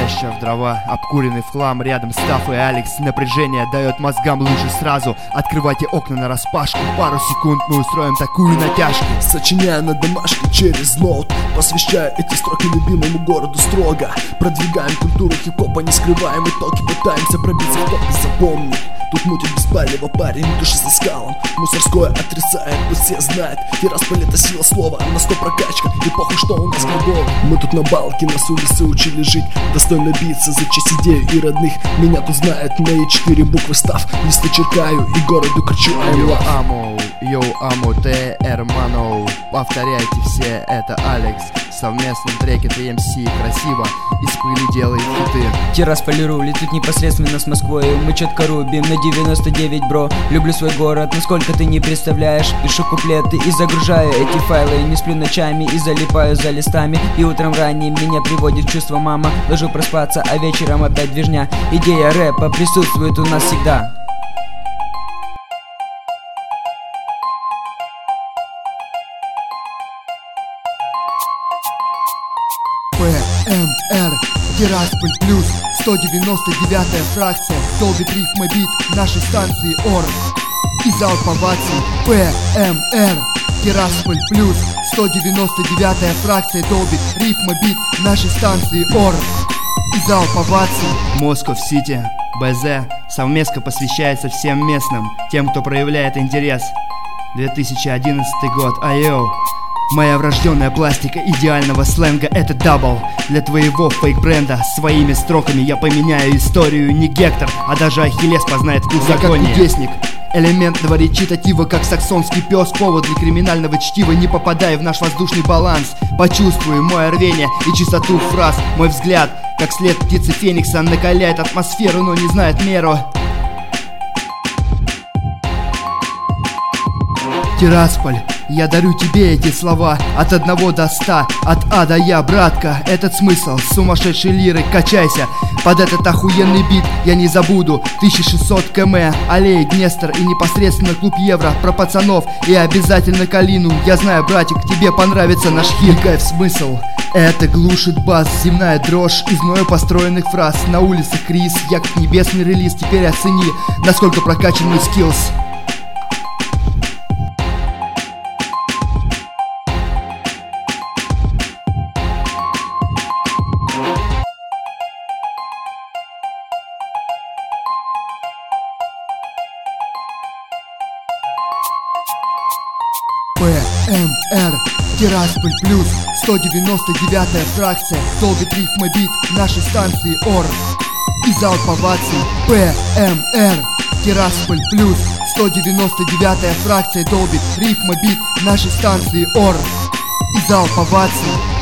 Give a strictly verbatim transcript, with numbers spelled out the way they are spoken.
Треща в дрова, обкуренный в хлам. Рядом Стаф и Алекс. Напряжение дает мозгам лыжи сразу. Открывайте окна нараспашку. Пару секунд мы устроим такую натяжку. Сочиняя на домашке через ноут, посвящая эти строки любимому городу строго. Продвигаем культуру хип-хопа, не скрываем итоги. Пытаемся пробиться в топ, запомни. Тут мутит без палева парень, души со скалом. Мусорское отрицает, пусть все знают. Тирасполь — это сила слова, на сто прокачка. И похуй, что у нас глагол. Мы тут на балке, нас улицы учили жить. Достойно биться за честь идею и родных. Меня тут знают мои четыре буквы став. Листы черкаю и городу кричу I Йоу, love. амо, йоу, амо, те, эрмано. Повторяйте все, это Алекс. В совместном треке ти эм си красиво из пыли делает хиты. Тирасполь рулит тут непосредственно с Москвой. Мы четко рубим на девяносто девять, бро. Люблю свой город, насколько ты не представляешь. Пишу куплеты и загружаю эти файлы. Не сплю ночами и залипаю за листами. И утром ранним меня приводит в чувство мама. Ложу проспаться, а вечером опять движня. Идея рэпа присутствует у нас всегда. пэ эм эр, Тирасполь плюс, сто девяносто девятая фракция, долбит рифмы бит нашей станции ОР. И залп оваций. пэ эм эр, Тирасполь плюс, сто девяносто девятая фракция, долбит рифмы бит нашей станции ОР. И залп оваций. Москов-Сити, бэ зэ. Совместка посвящается всем местным, тем, кто проявляет интерес. две тысячи одиннадцатый год, айоу. Моя врожденная пластика идеального сленга — это дабл. Для твоего фейк-бренда своими строками я поменяю историю. Не Гектор, а даже Ахиллес познает вкус закония. Я как кудесник элементного речитатива, как саксонский пес, повод для криминального чтива. Не попадая в наш воздушный баланс, почувствуй мое рвение и чистоту фраз. Мой взгляд, как след птицы Феникса, накаляет атмосферу, но не знает меру. Тирасполь, я дарю тебе эти слова от одного до ста, от А до Я, братка. Этот смысл сумасшедшей лиры, качайся под этот охуенный бит. Я не забуду тысяча шестьсот километров, аллеи Днестр и непосредственно клуб Евро. Про пацанов и обязательно Калину. Я знаю, братик, тебе понравится наш хит. Кайф, смысл. Это глушит бас, земная дрожь из мною построенных фраз. На улице Крис, я как небесный релиз. Теперь оцени, насколько прокачан мой скиллс. пэ эм эр, Тирасполь плюс, сто девяносто девятая фракция, долбит рифмы бит нашей станции ОР. И залп оваций. пэ эм эр, Тирасполь плюс, сто девяносто девятая фракция, долбит рифмы бит нашей станции ОР. И залп оваций.